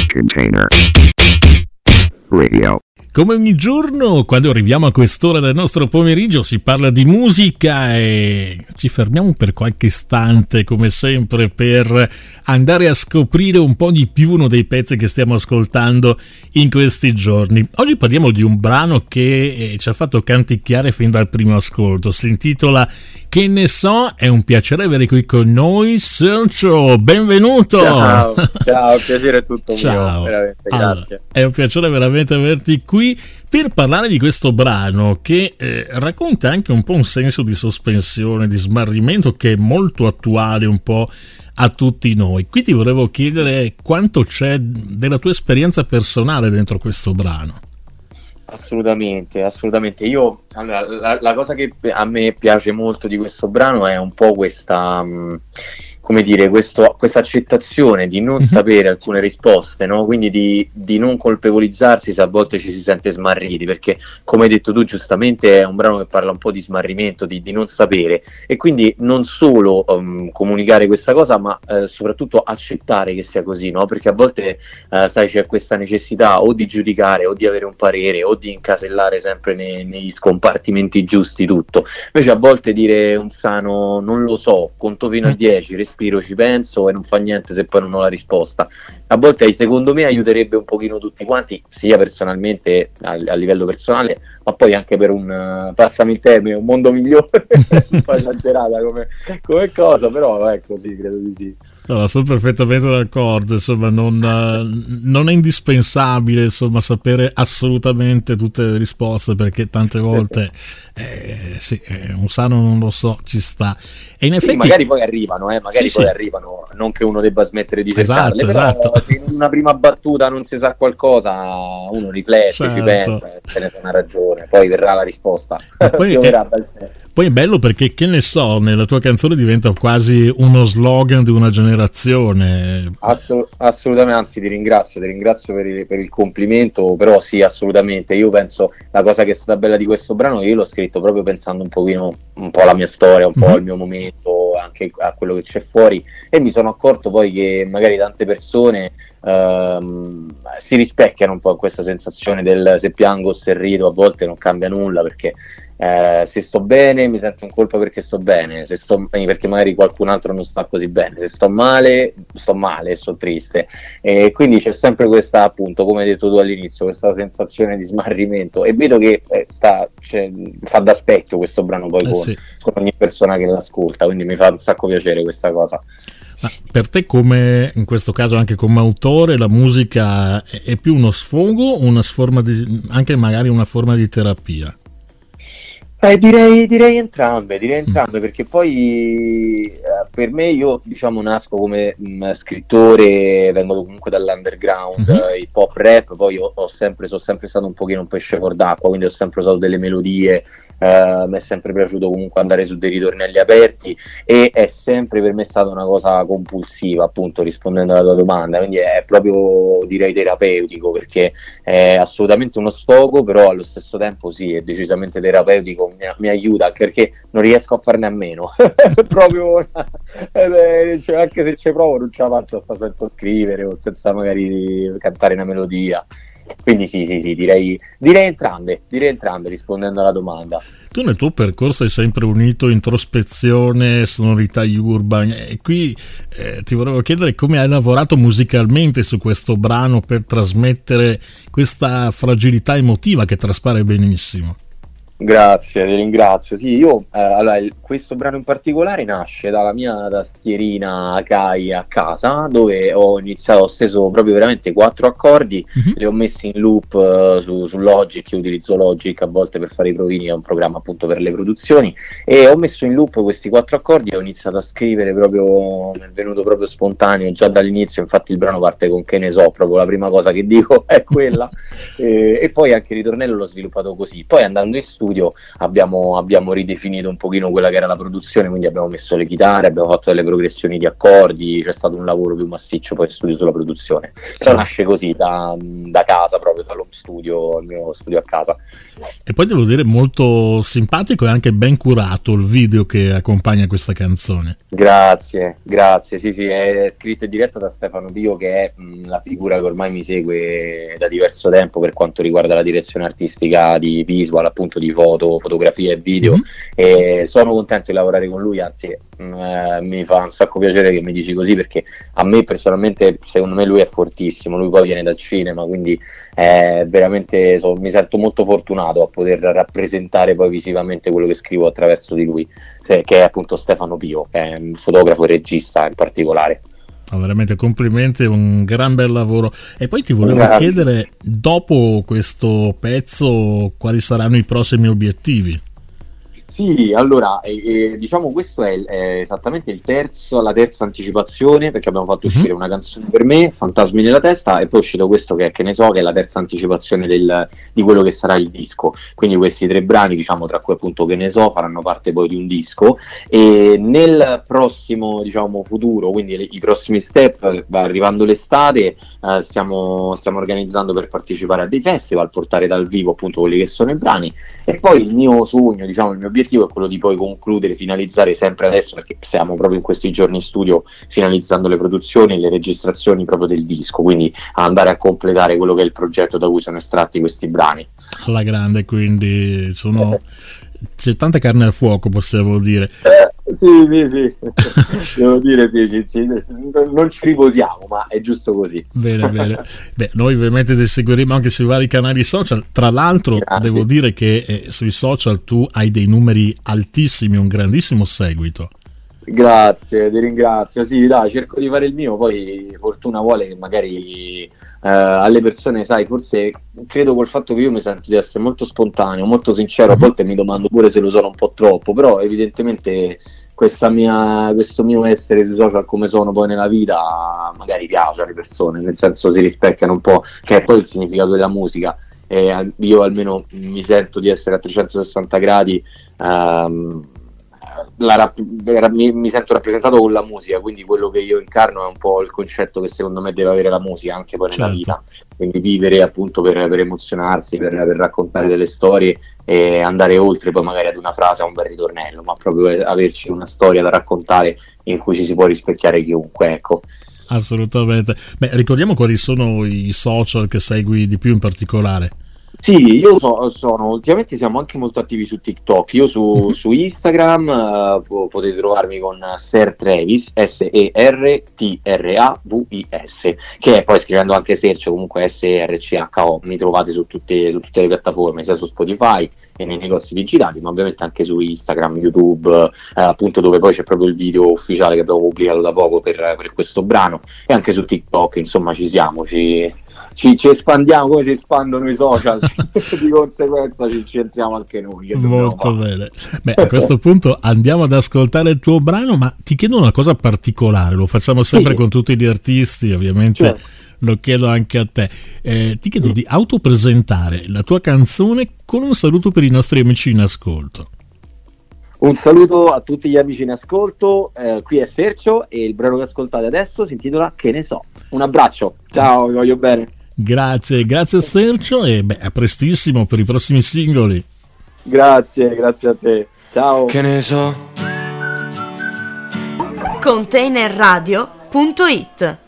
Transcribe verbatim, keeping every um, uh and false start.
Container Radio. Come ogni giorno, quando arriviamo a quest'ora del nostro pomeriggio, si parla di musica e ci fermiamo per qualche istante, come sempre, per andare a scoprire un po' di più uno dei pezzi che stiamo ascoltando in questi giorni. Oggi parliamo di un brano che ci ha fatto canticchiare fin dal primo ascolto. Si intitola Che ne so, è un piacere avere qui con noi Sergio, benvenuto! Ciao, ciao, il piacere è tutto ciao. mio, veramente, allora, grazie. È un piacere veramente averti qui per parlare di questo brano che eh, racconta anche un po' un senso di sospensione, di smarrimento che è molto attuale un po' a tutti noi. Qui ti volevo chiedere quanto c'è della tua esperienza personale dentro questo brano. Assolutamente, assolutamente. Io, allora, la, la cosa che a me piace molto di questo brano è un po' questa, mh, come dire, questo, questa accettazione di non sapere alcune risposte, no? Quindi di, di non colpevolizzarsi se a volte ci si sente smarriti, perché come hai detto tu giustamente è un brano che parla un po' di smarrimento, di, di non sapere, e quindi non solo um, comunicare questa cosa, ma eh, soprattutto accettare che sia così, no? Perché a volte eh, sai, c'è questa necessità o di giudicare o di avere un parere o di incasellare sempre nei, negli scompartimenti giusti tutto. Invece a volte dire un sano non lo so, conto fino a dieci, respiro, ci penso e non fa niente se poi non ho la risposta. A volte secondo me aiuterebbe un pochino tutti quanti, sia personalmente a, a livello personale, ma poi anche per un uh, passami il termine, un mondo migliore. Un po' esagerata come, come cosa, però è così, credo di sì. No, sono perfettamente d'accordo, insomma non, non è indispensabile insomma sapere assolutamente tutte le risposte, perché tante volte eh, sì, un sano non lo so ci sta, e in effetti sì, magari poi arrivano, eh, magari sì, poi sì. arrivano, non che uno debba smettere di Esatto, cercarle, però esatto. se in una prima battuta non si sa qualcosa uno riflette, Certo. ci pensa, se ne fa una ragione, poi verrà la risposta. Poi Pioverà è, dal cielo. poi è bello perché, che ne so, nella tua canzone diventa quasi uno slogan di una generazione. Assolut- assolutamente, anzi ti ringrazio, ti ringrazio per il, per il complimento, però sì, assolutamente, io penso la cosa che è stata bella di questo brano è che io l'ho scritto proprio pensando un pochino, un po' alla mia storia, un po' Mm-hmm. al mio momento, anche a quello che c'è fuori, e mi sono accorto poi che magari tante persone ehm, si rispecchiano un po' in questa sensazione del se piango o se rido, a volte non cambia nulla, perché Eh, se sto bene mi sento in colpa perché sto bene, se sto, perché magari qualcun altro non sta così bene, se sto male sto male, sto triste, e quindi c'è sempre questa, appunto, come hai detto tu all'inizio, questa sensazione di smarrimento, e vedo che eh, sta, cioè, fa da specchio questo brano poi Eh con, sì. con ogni persona che l'ascolta, quindi mi fa un sacco piacere questa cosa. Ma per te, come in questo caso anche come autore, la musica è, è più uno sfogo, una forma di, anche magari una forma di terapia? Eh, direi, direi entrambe, direi entrambe, perché poi eh, per me, io diciamo nasco come mh, scrittore, vengo comunque dall'underground, Mhm. eh, hip hop rap, poi ho, ho sempre, sono sempre stato un pochino un pesce fuor d'acqua, quindi ho sempre usato delle melodie, eh, mi è sempre piaciuto comunque andare su dei ritornelli aperti, e è sempre per me stata una cosa compulsiva, appunto, rispondendo alla tua domanda, quindi è proprio, direi, terapeutico, perché è assolutamente uno sfogo, però allo stesso tempo sì, è decisamente terapeutico. Mi, mi aiuta, anche perché non riesco a farne a meno. Proprio eh, cioè, anche se ci provo non ce la faccio, sta senza scrivere o senza magari cantare una melodia, quindi sì sì sì direi, direi entrambe direi entrambe rispondendo alla domanda. Tu nel tuo percorso hai sempre unito introspezione, sonorità urban, e qui eh, ti volevo chiedere come hai lavorato musicalmente su questo brano per trasmettere questa fragilità emotiva che traspare benissimo. Grazie, ti ringrazio. Sì, io eh, allora, il- questo brano in particolare nasce dalla mia tastierina Akai a casa, dove ho iniziato, ho steso proprio veramente quattro accordi, Mhm. li ho messi in loop eh, su, su Logic. Io utilizzo Logic a volte per fare i provini, è un programma appunto per le produzioni, e ho messo in loop questi quattro accordi e ho iniziato a scrivere proprio, mi è venuto proprio spontaneo già dall'inizio. Infatti il brano parte con Che ne so, proprio la prima cosa che dico è quella, e, e poi anche il ritornello l'ho sviluppato così. Poi andando in studio studio abbiamo, abbiamo ridefinito un pochino quella che era la produzione, quindi abbiamo messo le chitarre, abbiamo fatto delle progressioni di accordi, c'è stato un lavoro più massiccio poi in studio sulla produzione, però nasce così da, da casa, proprio dall'home studio, il mio studio a casa. E poi devo dire molto simpatico e anche ben curato il video che accompagna questa canzone. Grazie, grazie, sì sì, è scritto e diretto da Stefano Pio, che è mh, la figura che ormai mi segue da diverso tempo per quanto riguarda la direzione artistica di visual, appunto di foto, fotografia e video, mm-hmm. e sono contento di lavorare con lui, anzi mh, eh, mi fa un sacco piacere che mi dici così, perché a me personalmente, secondo me lui è fortissimo, lui poi viene dal cinema, quindi è veramente, so, mi sento molto fortunato a poter rappresentare poi visivamente quello che scrivo attraverso di lui, che è appunto Stefano Pio, che è un fotografo e regista in particolare. Oh, veramente complimenti, un gran bel lavoro. E poi ti volevo Grazie. chiedere, dopo questo pezzo, quali saranno i prossimi obiettivi? Sì, allora, eh, eh, diciamo questo è, è esattamente il terzo, la terza anticipazione, perché abbiamo fatto uscire mm-hmm. una canzone per me, Fantasmi nella testa, e poi è uscito questo che, che ne so, che è la terza anticipazione del, di quello che sarà il disco. Quindi questi tre brani, diciamo, tra cui appunto Che ne so, faranno parte poi di un disco, e nel prossimo, diciamo, futuro, quindi le, i prossimi step, arrivando l'estate, eh, stiamo, stiamo organizzando per partecipare a dei festival, portare dal vivo appunto quelli che sono i brani, e poi il mio sogno, diciamo, il mio obiettivo è quello di poi concludere, finalizzare sempre adesso, perché siamo proprio in questi giorni in studio finalizzando le produzioni e le registrazioni proprio del disco, quindi andare a completare quello che è il progetto da cui sono estratti questi brani. Alla grande, quindi sono c'è tanta carne al fuoco, possiamo dire. Eh, sì, sì, sì. Devo dire sì, ci, ci, non ci riposiamo, ma è giusto così. Bene, bene. Beh, noi ovviamente ti seguiremo anche sui vari canali social. Tra l'altro, Grazie. devo dire che eh, sui social tu hai dei numeri altissimi, un grandissimo seguito. Grazie, ti ringrazio. Sì, dai, cerco di fare il mio, poi fortuna vuole che magari eh, alle persone, sai, forse credo col fatto che io mi sento di essere molto spontaneo, molto sincero, a volte mi domando pure se lo sono un po' troppo, però evidentemente questa mia, questo mio essere sui social come sono poi nella vita magari piace alle persone, nel senso si rispecchiano un po', che è poi il significato della musica. E io almeno mi sento di essere a trecentosessanta gradi, um, La rap- mi, mi sento rappresentato con la musica, quindi quello che io incarno è un po' il concetto che secondo me deve avere la musica anche poi nella certo. vita, quindi vivere appunto per, per emozionarsi, per, per raccontare delle storie e andare oltre poi magari ad una frase, a un bel ritornello, ma proprio averci una storia da raccontare in cui ci si può rispecchiare chiunque, ecco. Assolutamente. Beh, ricordiamo quali sono i social che segui di più in particolare. Sì, io so, sono, ultimamente siamo anche molto attivi su TikTok, io su, uh-huh. su Instagram uh, potete trovarmi con Ser Travis, S E R T R A V I S, che è poi scrivendo anche Sergio, comunque S E R C H O, mi trovate su tutte, su tutte le piattaforme, sia su Spotify e nei negozi digitali, ma ovviamente anche su Instagram, YouTube, eh, appunto dove poi c'è proprio il video ufficiale che abbiamo pubblicato da poco per, per questo brano, e anche su TikTok, insomma ci siamo, ci... Ci, ci espandiamo come si espandono i social, di conseguenza ci centriamo anche noi. Molto bene. Beh, a questo punto andiamo ad ascoltare il tuo brano, ma ti chiedo una cosa particolare, lo facciamo sempre sì. con tutti gli artisti, ovviamente certo. lo chiedo anche a te. Eh, ti chiedo sì. di autopresentare la tua canzone con un saluto per i nostri amici in ascolto. Un saluto a tutti gli amici in ascolto, eh, qui è Sergio e il brano che ascoltate adesso si intitola Che ne so. Un abbraccio, ciao, vi voglio bene. Grazie, grazie Sergio e beh, a prestissimo per i prossimi singoli. Grazie, grazie a te. Ciao. Che ne so. Container radio punto it